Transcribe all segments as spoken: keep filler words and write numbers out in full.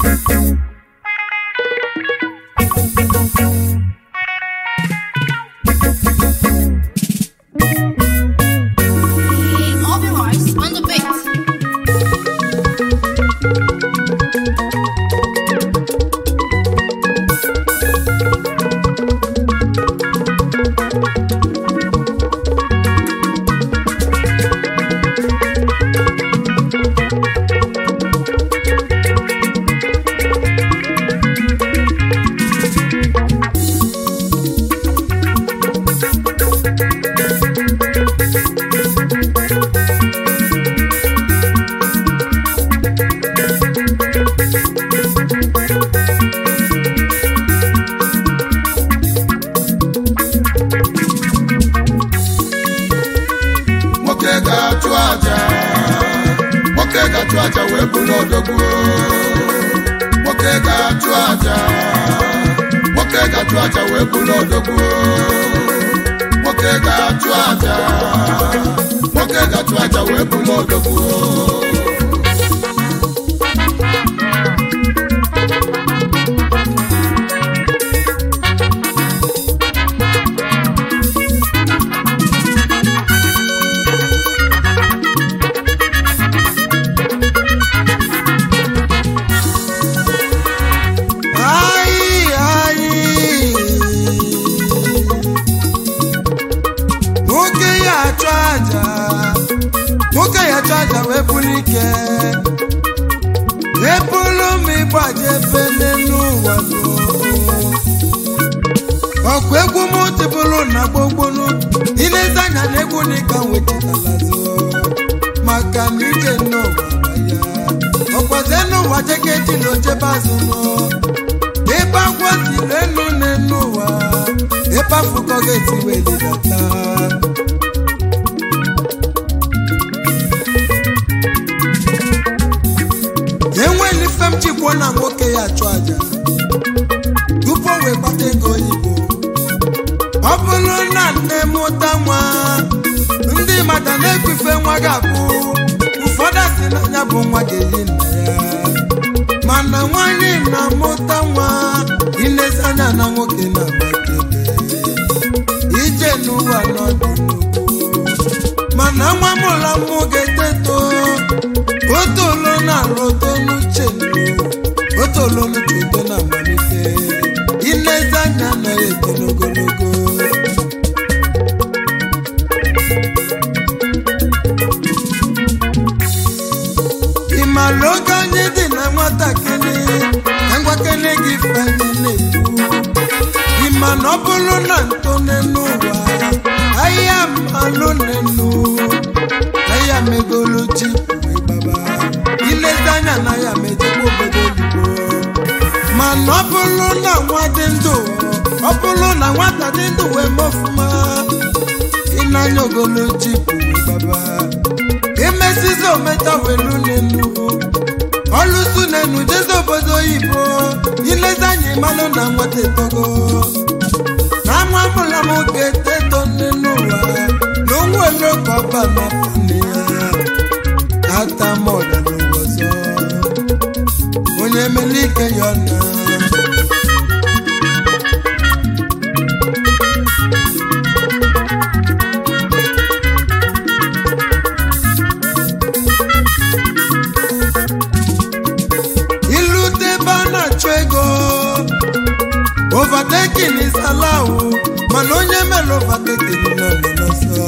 Overtaking is allowed, man onye melo overtaking no no so.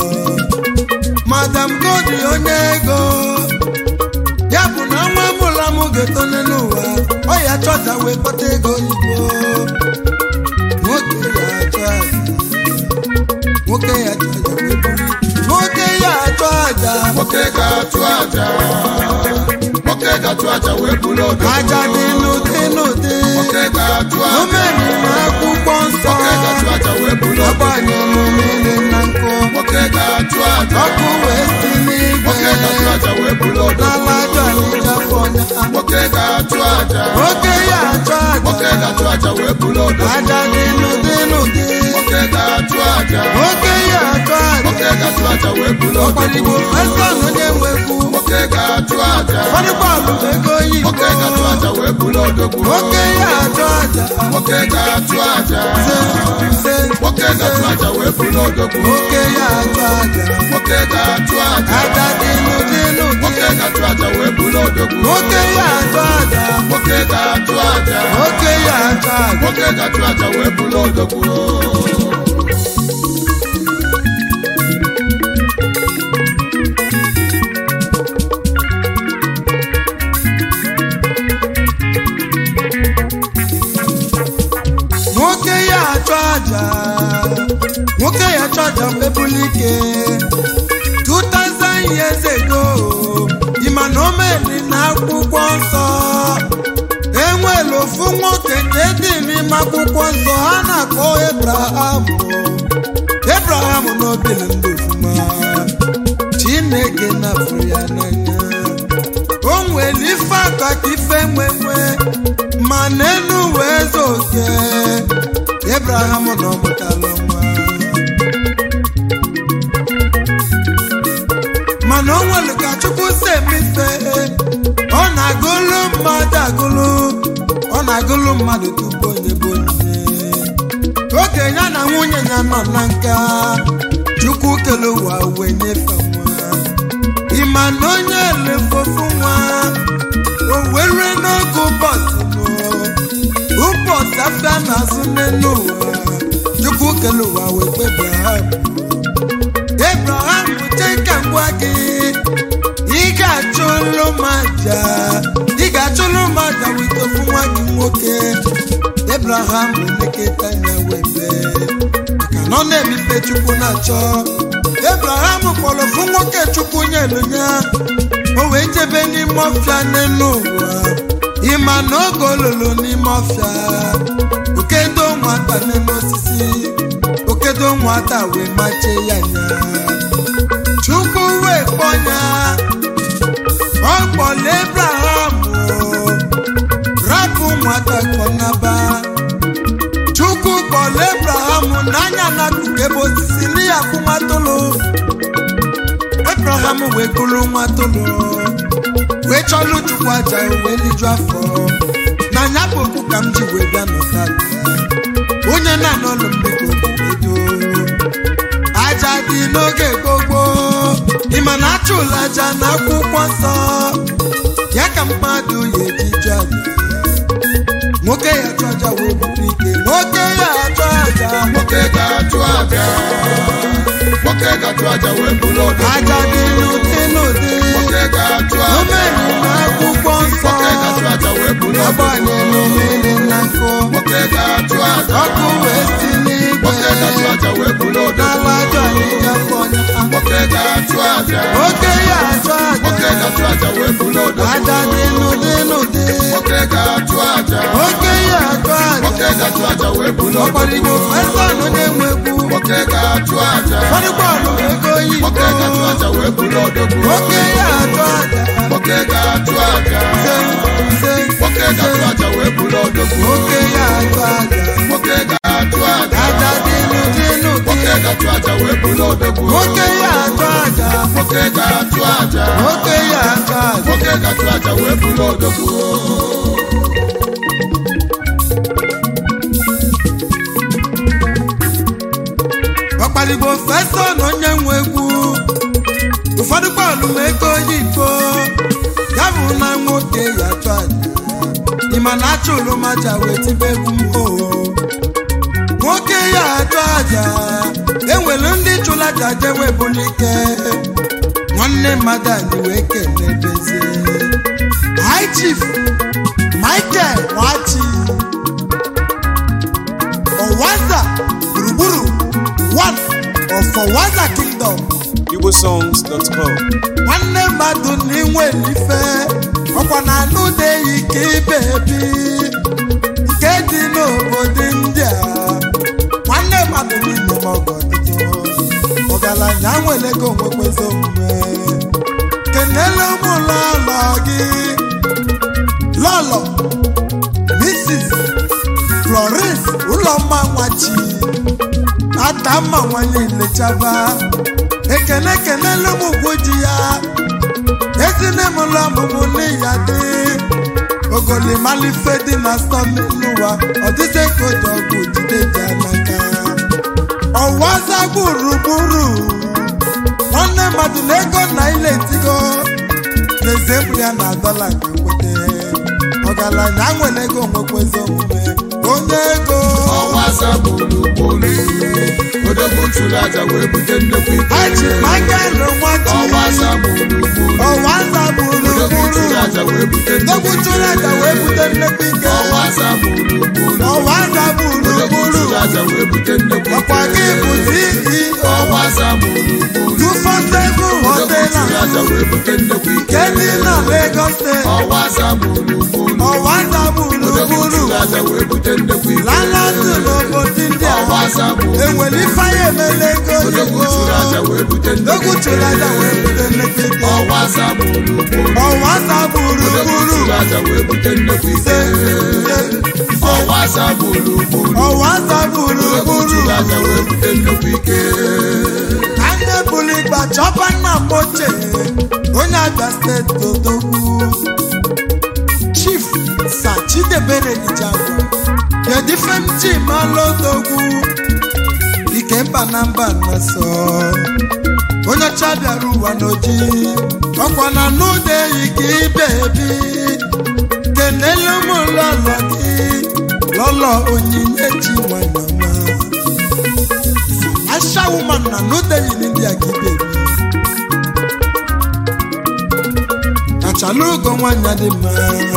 Madam God onye ego, ya bụ na nwa mụla mụ getone n'ụwa, ọ ya chọta wee kpata ego igbo. Nwoke ya achọ aja, nwoke ya achọ aja wee buru, nwoke ya achọ aja, nwoke ga-achụ aja, nwoke ga-achụ aja wee buru odo. Aja dị n'ụdị n'ụdị. Nwoke ga-achụ aja. Omeri n'akwụkwọ nsọ. Nwoke ga-achụ aja wee buru odo. Agbanyelụ niile na nkụ. Nwoke ga-achụ aja. Ọkụ wee si n'igwe. Nwoke ga-achụ aja wee buru odo. N'ala ajọ alịja fọnya. Nwoke ga-achụ aja. Nwoke ya achọ aja. Nwoke ga-achụ aja wee buru odo. Aja dị n'ụdị n'ụdị. Nwoke ga-achụ aja. Nwoke ya achọ aja. Nwoke ga-achụ aja wee buru odo. Ọkwaligbo ese onye nwekwu. Nwoke ga-achụ aja. Ọdịkwa ọlụ ego oyibo. Nwoke ga-achụ aja wee wee bulu odogwu nwoke ya achụ aja nwoke ga-achụ aja nwoke ga-achụ aja wee bulu odogwu nwoke ya achụ aja nwoke ga-achụ aja aja dịnụ dịnụ nwoke ga-achụ aja wee bulu odogwu nwoke ya achụ aja nwoke ga-achụ aja nwoke ya achụ aja nwoke ga-achụ aja wee bulu odogwu nwoke ya achụ aja nwoke ya achụ aja wee bulu ike two thousand years ago ịma na o meli na akwụkwọ nsọ enwere ofu nwoke nke dị n'ime akwụkwọ nsọ ha na-akpọ Abraham Abraham na obili ndụ ofuma Chineke na-afụ ya n'anya o nwere ife aka ka ife nwenwe ma n'elu wee zoke Abraham na ọmụtala nwa mana o nwere ka Chukwu si emefe ọ na-agụlụ mmadụ agụlụ ọ na-agụlụ mmadụ tupu onye bụ onye oge ya na nwunye ya nọ na nka Chukwu kele ụwa wee nyefe nwa ịma na onye elefofu nwa o were n'oge ụbọchị ụbọchị afịa na-azụ n'elu ụwa Chukwu kele ụwa wee kpe Abraham Abraham cheka ngwa gị ị ga-achụlụ maja ị ga-achụlụ maja wite ofu nwa gị nwoke Abraham elekọta ya webe maka na ọ na-emepe Chukwu na-achọ Abraham kpọrọ ofu nwoke Chukwu nyelu ya o wee jebe n'ime ọfịa n'elu ụwa ịma na oge olulu n'ime ọfịa okedo nwata n'elu osisi okedo nwata wee machie ya nya Chukwu wee kpọnya ọ kpọrọ Abraham rapụ nwata kpọnaba Chukwu kpọrọ Abraham n'anya n'akụkụ ebe osisi n'iya kwụ nwatụlụ Abraham wee kụrụ nwatụlụ wee chọlụ Chukwu aja wee liju afọ n'anya bụ okwu ka m ji wee bịa n'ụta onye na-anọlụ mmekọ obodo aja dị n'oge gbogbo ịma na achụla aja n'akwụkwọ nsọ ya ka mmadụ ya eji jụ aja nwoke ya achụ aja wee bupụ ike nwoke ya achụ aja nwoke ga-achụ aja nwoke ga-achụ aja wee bulu odogwu aja dị n'ụdị n'ụdị nwoke ga-achụ aja omeri n'akwụkwọ nsọ nwoke ga-achụ aja wee bulu odogwu agbanyela omeri na nkụ nwoke ga-achụ aja ọkụ wee si n'igwe nwoke ga-achụ aja wee bulu odogwu n'ala ajọ ahịhịa fọnya nwoke ga-achụ aja nwoke ya achụ nwoke aja ga-achụ aja wee bulu odogwu aja dị n'ụdị n'ụdị nwoke ga-achụ aja nwoke ya achụ aja nwoke ga-achụ aja wee bulu odogwu ọkpọrịgbo fesọnụ na-enwe egwu nwoke ga-achụ aja ọdịgbọọlụ ego oyibo nwoke ga-achụ aja wee bulu odogwu nwoke ya achụ aja nwoke ga-achụ aja nze nze nwoke ga-achụ aja wee bulu odogwu nwoke ya achụ aja nwoke ga-achụ aja aja dị n'ụdị n'ụdị nwoke ga-achụ aja wee bulu odogwu nwoke ya achụ aja nwoke ga-achụ aja nwoke ya achụ aja nwoke ga-achụ aja wee bulu odogwu ọkpaligbo fesa na onye nwe egwu ụfọdụ bọọlụ ma ego oyibo ya bụ na nwoke ya achụ aja ịma na achụlụ maja wee tibe egwu mbụ nwoke ya achụ aja enwere ndị chụrụ aja jewe bulike nwanne mmadụ anyị wee kenebezie High Chief Michael Nwachi Ọwaza gburugburu one of Ọwaza Kingdom igbo songs dot com nwanne mmadụ n'inwe ife ọkwa na anụ na-eyi ka ibe ebi nke dị n'obodo India nwanne mmadụ n'ime ọgọ ọtụtụ ọgaranya nwere ego nwekwezi omume kenele ụmụ lọlọ gị lọlọ Missus Florence Ụlọmma Nwachi Adamma nwanyị nlechaba ekele kenele ụmụ di ya ezine m ụlọ ọmụmụ n'iya dị ogo golimalife dị na stọm n'ụwa ọ dịte ka oji ọgwụ jide ji n'aka ọwaza gburugburu nwanne mmadụ na ego na ile etigo n'ezembụ ya na dọla ka kwete ọgaranya nwere ego nwekwezi omume onye ego ọwaza gburugburu odogwu chụrụ aja wee bute nnekwu ike aji maka nwachi ọwaza gburugburu ọwaza gburugburu odogwu chụrụ aja wee bute nnekwu ike ọwaza gburugburu ọwaza gburugburu ọkwa gị bụ ceo ọwaza gburugburu two four seven hotela nke dị na Lagos State ọwaza gburugburu ọwaza gburugburu lalazụ n'obodo ndị a enwere ifeanya emela ego oyibo odogwu chụrụ aja wee bute nnekwu ike ọwaza gburugburu ọwaza gburugburu ise ise ọwaza gburugburu ọwaza gburugburu anya bụrụ ịgba chọba nna mgboche onye Abia steeti odogwu Chief Sir Chidebere Ijagwa kedu ife m ji malụ odogwu ike mba na mba na-eso onye ọcha bịara ụwa n'oji ọkwa na n'ụda eyi ka ibe ebi kenelu m lọlọ gị lọlọ Onyinyechi Nwanyama Asha woman na n'ụda eyi ndị a ka ibe ebi achala ugo nwanyị dị mma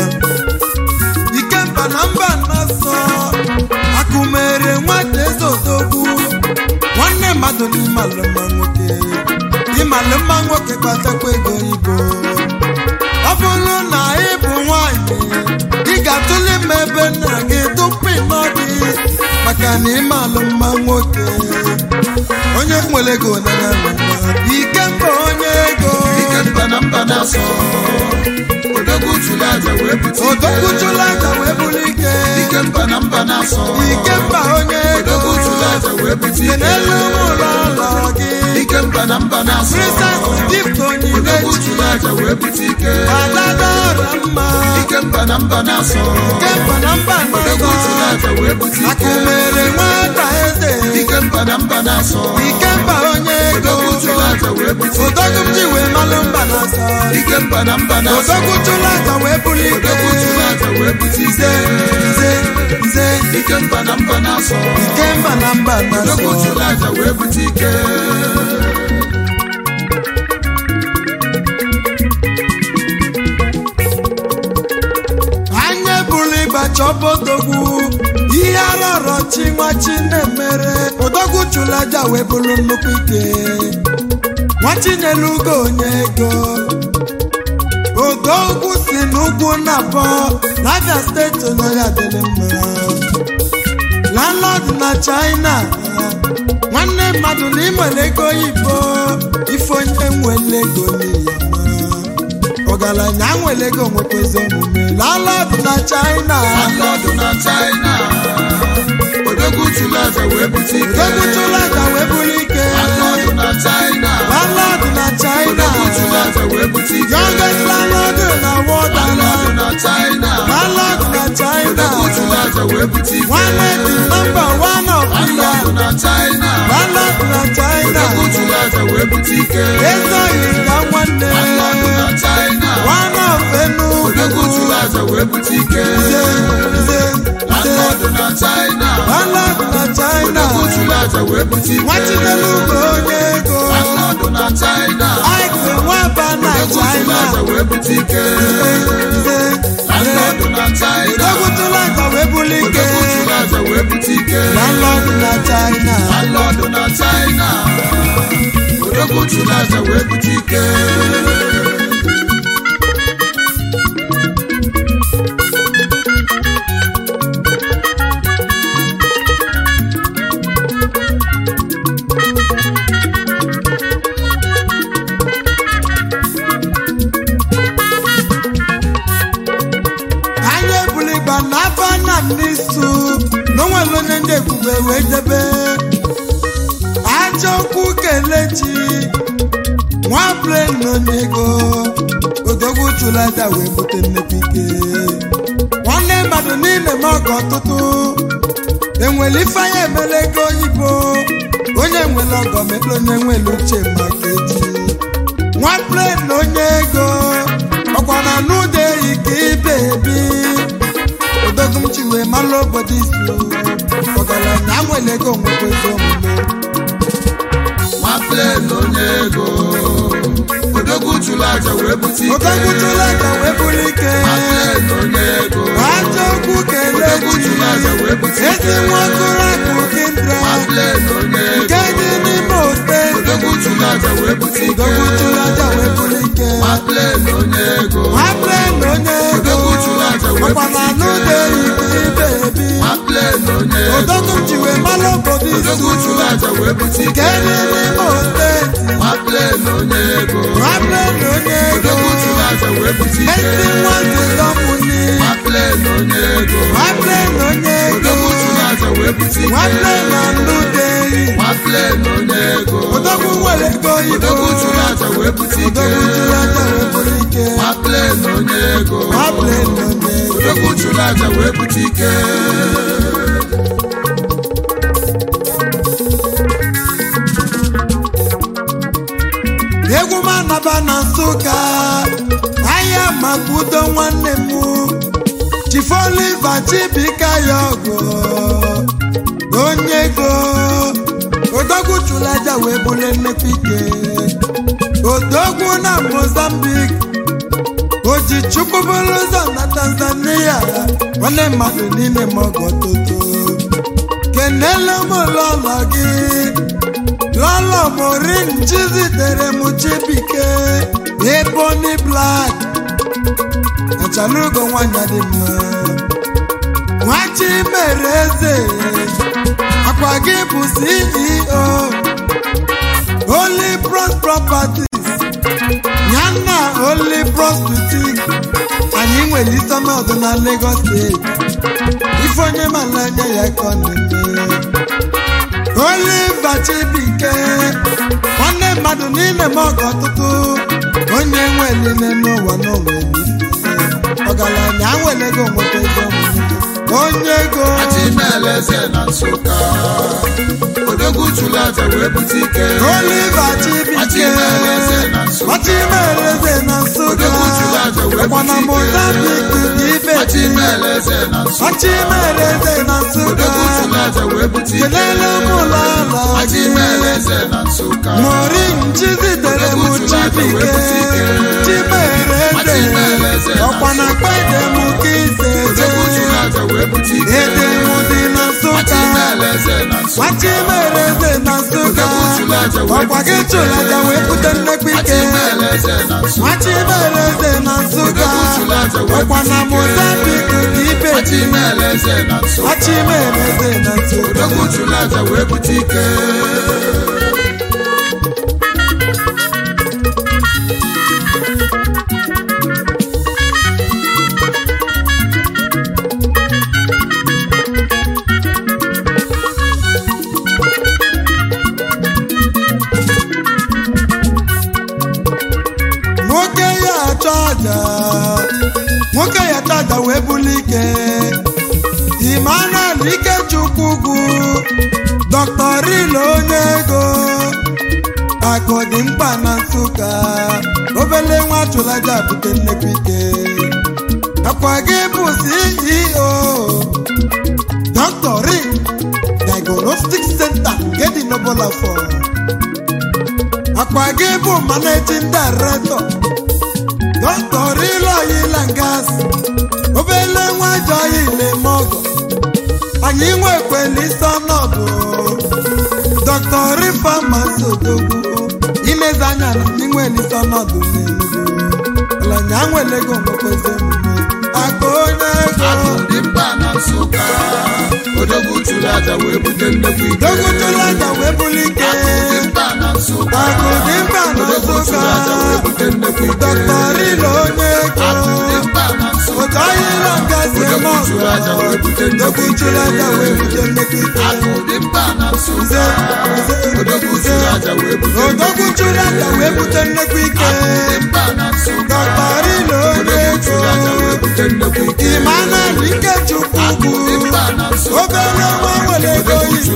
ike mba na mba na-asọ akụmere nwata eze odogwu nwanne mmadụ n'ịmalụ mma nwoke ịmalụ mma nwoke kpatakwa ego ibo ọ bụrụ na ị bụ nwanyị ị ga-atụle m ebe nna gị tupu ịnọ gị maka na ịmalụ mma nwoke onye nwere ego nanya nwa ike mba onye ego na mba na-asọ odogwu chụrụ aja wee bute ike odogwu chụrụ aja wee bụrụ ike ike mba na mba na-asọ ike mba onye ego odogwu chụrụ aja wee bute ike n'elu ụlọ ụlọ gị ike mba na mba na-asọ Princess Gift odogwu Onyinyechi chụrụ aja wee bute ike adadọra mma ike mba na mba na-asọ ike mba na mba odogwu chụrụ na-asọ aja wee bute ike akụmere nwata eze ike mba na mba na-asọ ike mba onye ego odogwu chụrụ aja wee bute ike odogwu m ji wee malụ mba na-asọ ike mba na mba na-asọ odogwu chụrụ aja wee bụrụ ike odogwu chụrụ aja wee bute ike nze nze ike mba na mba na-asọ ike mba na mba odogwu na-asọ chụrụ aja wee bute ike anya bụrụ ịgba chọba odogwu ihe arọrọ chi nwa chi na-emere odogwu chụrụ aja wee bụrụ nnukwu ike nwa chinyelu ugo onye ego odogwu si n'ugwu na-abọ na Abia steeti onye ya dịrị mma landlord na China nwanne mmadụ na ịnwere ego oyibo ife onye nwere ego n'iyama ọgaranya nwere ego nwekwezi omume landlord na China landlord na China odogwu chụrụ aja wee bute ike odogwu chụrụ aja wee bụrụ ike landlord na China landlord na China odogwu chụrụ aja wee bute ike youngest landlord na world landlord na China landlord na China odogwu chụrụ aja wee bute ike nwanne dị number one of India landlord na China landlord na China odogwu chụrụ aja wee bute ike ezoghị ka nwanne landlord na China one of Enugu odogwu chụrụ aja wee bute ike nze nze landlord na China landlord na China odogwu chụrụ aja wee bute ike nwachidelu ugo onye ego landlord na China Ike nwaba na odogwu chụrụ China aja wee bute ike nze landlord na China odogwu chụrụ aja wee bụrụ ike odogwu chụrụ aja wee bute ike landlord na China landlord na China odogwu chụrụ aja wee bute ike anya ebuli gba n'aba na n'isu n'onwere onye ndị ebube wee debe aja okwu kelechi nwa plen n'onye ego odogwu chụrụ aja wee bute nnekwu ike ọtụtụ enwere ife anya emele ego oyibo onye nwere ọgọ mekpe onye nwere uche maka echi nwa plen na onye ego ọkwa na n'ụda eyi ka ibe ebi odogwu m chiwe malụ obodo isu ọgaranya nwere ego nwekwezi omume nwa plen na onye ego odogwu chụrụ aja wee bute ike odogwu chụrụ aja wee bụrụ ike aja okwu kelee chi ezi nwa okoro akụ kindra nke dị n'ime ote odogwu chụrụ aja wee bute ike odogwu chụrụ aja wee bụrụ ike nwa plen na onye ego nwa plen na onye ego ọkwa na n'ụda eyi ka ibe ebi nwa plen na onye ego odogwu m ji wee malụ obodo isu odogwu chụrụ aja wee bute ike nke dị n'ime oteti nwa plen na onye ego nwa plen na onye ego odogwu chụrụ aja wee bute ike ezi nwa zizọmụni nwa plen na onye ego nwa plen na onye ego odogwu chụrụ aja wee bute ike nwa plen na n'ụda eyi nwa plen na onye ego odogwu nwere ego oyibo odogwu chụrụ aja wee bute ike odogwu chụrụ aja wee bụrụ ike nwa plen na onye ego nwa plen na onye ego odogwu chụrụ aja wee bute ike egwu m anaba na Nsụka ahịa maka udo nwanne m Chifoliva Chibika ya ọgụ onye ego odogwu chụrụ aja wee bụrụ nnekwu ike odogwu na Mozambique oji chukwu bụrụ ụzọ na Tanzania nwanne mmadụ niile ma ọgọ toto kenele m lọlọ gị lọlọ morin chizitere m Chibike Ebony Black achalugo nwanyị dị mma nwachi mere eze akwa gị bụ C E O Holy Bros Properties Nyanna Holy Bros Boutique anyị nwere isi ọnọdụ na Lagos steeti ife onye mala anya ya ka ọ na-eme Oliva Chibike nwanne mmadụ niile ma ọgọ ọtụtụ onye nwe niile n'ụwa n'ụwa ọgaranya nwere ego nweta ego onye ego Achịmeleze na Nsụka odogwu chụrụ aja wee bute ike Oliva Chibike Achịmeleze na Nsụka Achịmeleze na Nsụka odogwu chụrụ aja wee ọkwa na Mozambique ibe Achịmeleze na Nsụka Achịmeleze na Nsụka odogwu chụrụ aja wee bute ike kelele m ụlọ ala Achịmeleze na Nsụka Morin chizitere m Chibike Chimereze ọkwa na kpede m ka ise odogwu chụrụ aja wee bute ike ede m dị na Nsụka Achịmeleze na Nsụka Achịmeleze na Nsụka odogwu chụrụ aja wee ọkwa gị chụrụ aja wee bute nnekwu ike Achịmeleze na Nsụka Achịmeleze na Nsụka ọkwa na Mozambique ka ibe Achịmeleze na Nsụka Achịmeleze na Nsụka odogwu chụrụ aja wee bute ike nwoke ya achọ aja nwoke ya achọ aja wee buli ike Emmanuel Ikechukwu ugwu Doctor Rilo onye ego akụ dị mkpa na Nsụka obele nwa chụrụ aja bute nnekwu ike akwa gị bụ C E O Doctor Ri Diagnostic Center nke dị n'Obola for akwa gị bụ Managing Director Doctor Rilo Oil and Gas obele nwa jọ ile mọgọ anyị nwekwele isi ọnọdụ Doctor Rifamasi odogwu imezi anya na ndị nwere isi ọnọdụ n'Enugu ọlanya nwere ego nwekwezi emume aka onye ego dị mkpa na Nsụka odogwu chụrụ aja wee bute nnekwu ike odogwu chụrụ aja wee buli ike dị mkpa na Nsụka akụ dị mkpa na odogwu chụrụ aja wee bute nnekwu ike Doctor Rilo onye ego dị mkpa na Nsụka otu anyị nọ ngazi eme odogwu chụrụ aja wee bute nnekwu odogwu chụrụ aja wee bute nnekwu ike akụ dị mkpa na Nsụka odogwu chụrụ aja wee bute odogwu chụrụ aja wee bute nnekwu ike dị mkpa na Nsụka Doctor Rilo onye odogwu chụrụ aja ego wee bute nnekwu ike Emmanuel Ikechukwu ugwu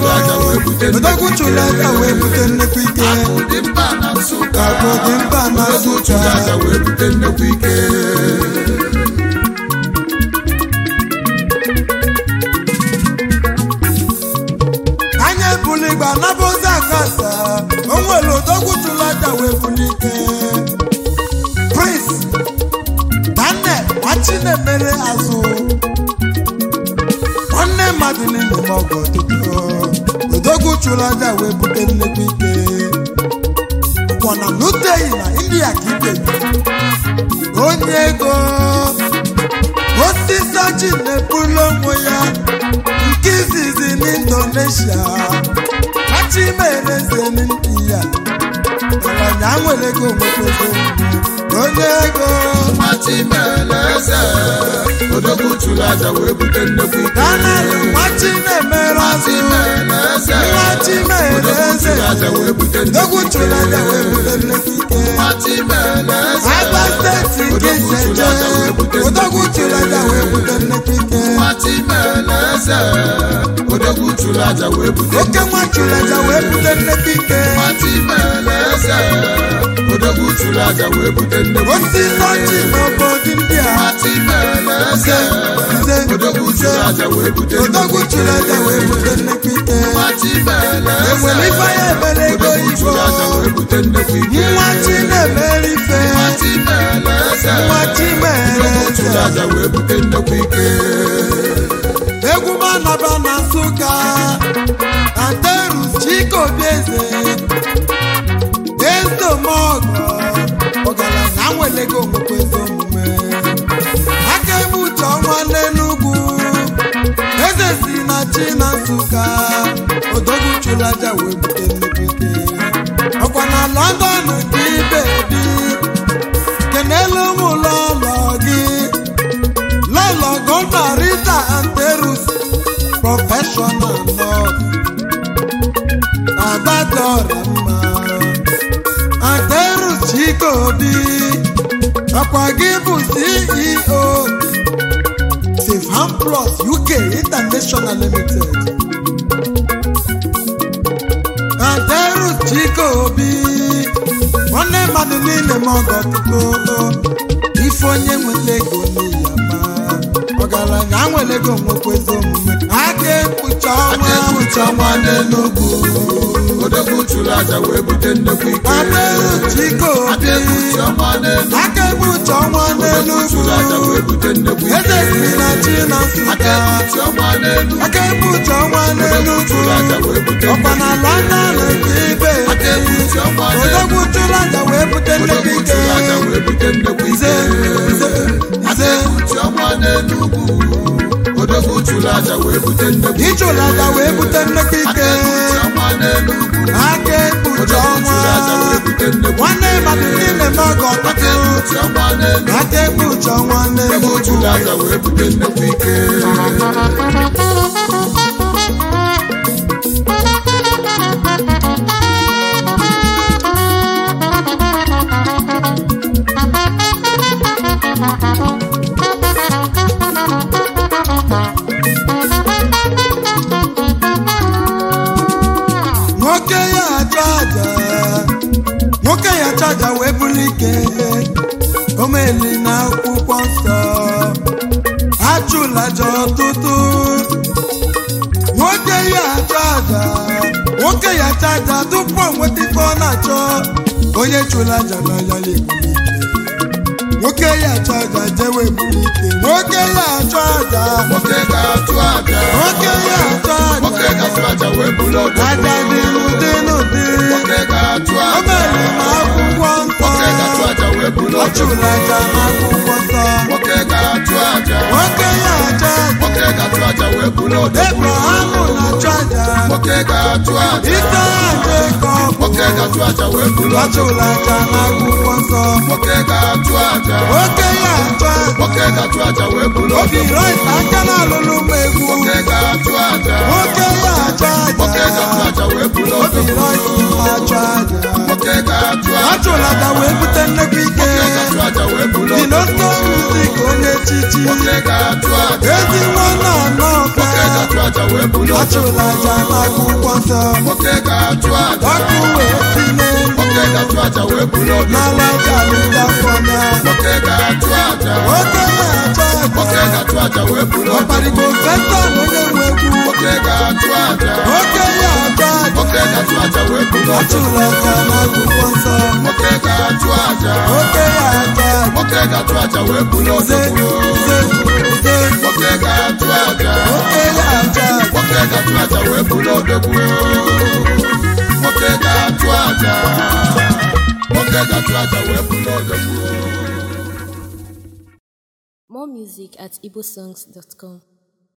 ego odogwu chụrụ aja wee bute nnekwu ike akụ dị mkpa na Nsụka akụ dị mkpa na odogwu Nsụka chụrụ aja wee bute nnekwu ike anya ebuli igba nabozi akasa o nwere odogwu chụrụ aja wee buli ike Prince Daniel Nwachinemere azụ nwanne mmadụ niile ma ọgọ ọtụtụ odogwu chụrụ aja wee bute nnekwu ike kwana n'uteghị na India ka ibe onye ego osisi ọjị na-ebulu onwe ya nke izizi n'Indonesia Nwachimereze n'India ọlanya nwere ego nwekwego onye ego Nwachimereze odogwu chụrụ aja wee bute nnekwu ike Daniel Nwachinemere azụ Nwachimereze odogwu chụrụ aja wee bute nnekwu ike Agba steeti nke Iseje odogwu chụrụ aja wee bute nnekwu ike Nwachimereze odogwu chụrụ aja wee bute oke nwa chụrụ aja wee bute nnekwu ike Nwachimereze odogwu chụrụ aja wee bute nnekwu ike osisi ọjị n'obodo ndị a Nwachimereze odogwu chụrụ aja wee bute odogwu chụrụ aja wee bute nnekwu ike enwere ife ya emere ego igbo nwa chi na-emere ife nwa Chimereze egwu manaba na Nsụka Anterus Chikobieze Ezdomọgọ ọgaranya nwere ego nwekwa ezi omume aka eme uche ọnwa n'Enugwu eze si na chi na Nsụka odogwu chụrụ aja wee bute nnukwu ike ọkwa na London dị bebi kenelu ụmụ lọlọ gị lọlọ Gọna Rita Anterus professional nurse adatọrọ mma Anterus Chikobi ọkwa gị bụ C E O Safehan Plus U K International Limited Anterus Chikobi nwanne mmadụ niile ma ọgọ ọtụtụ ife onye nweta ego n'iya ma ọgaranya nwere ego nwekwa ezi omume aka ekpucha ọnwa n'Enugwu odogwu chụrụ aja wee bute nnekwu ike Anterus Chikobi aka ekpucha ọnwa n'Enugwu eze si na chi na Nsụka aka ekpucha ọnwa n'Enugwu ọkwa na London nke ibe odogwu chụrụ aja wee bute nnekwu ike nze nze nze odogwu chụrụ aja wee bute nnekwu ike ịchụrụ aja wee bute nnekwu ike aka ekpucha ọnwa nwanne mmadụ niile ma ọgọ ọtụtụ aka ekpucha ọnwa n'Enugwu chụrụ aja wee bute nnekwu ike nwoke ya achọ aja nwoke ya achọ aja wee buli ike omeli na akwụkwọ nsọ achụla aja ọtụtụ nwoke ya achọ aja nwoke ya achọ aja tupu o nweta ife ọ na-achọ onye chụla aja n'anya ya ebuli ike nwoke ya achọ aja jewe ebuli ike nwoke ya achọ aja nwoke ga-achụ aja nwoke ya achọ nwoke aja ga-achụ aja wee bulu odogwu aja dị n'ụdị n'ụdị nwoke ga-achụ aja omeli na akwụkwọ nsọ nwoke ga-achụ aja wee bulu ọ odogwu chụrụ aja n'akwụkwọ nsọ nwoke ga-achụ aja nwoke ya achọ aja nwoke ga-achụ aja wee bulu odogwu Ebraham na-achụ aja nwoke ga-achụ aja ite aja Jekọb nwoke ga-achụ aja wee bulu ọ odogwu chụrụ aja n'akwụkwọ nsọ nwoke ga-achụ aja nwoke ya achọ aja nwoke ga-achụ aja wee bulu obi odogwu rait aka na-alụlụ m egwu nwoke ga-achụ aja nwoke ya achọ nwoke ga-achụ aja aja wee bulu obi odogwu rait achọ aja nwoke ga-achụ ọ aja chụrụ aja wee bute nnekwu ike dinosto muzik onye chichi ezi nwanne anọ ọka achụrụ aja n'akwụkwọ nsọ ọkụ wee tinye n'ala aja lụdafọnya oke na-aja aja ọkparigbo festal onye nwe egwu oke ya aja achụrụ aja n'akwụkwọ nsọ oke ya aja uze uze uze oke ya aja More music at igbosongs dot com.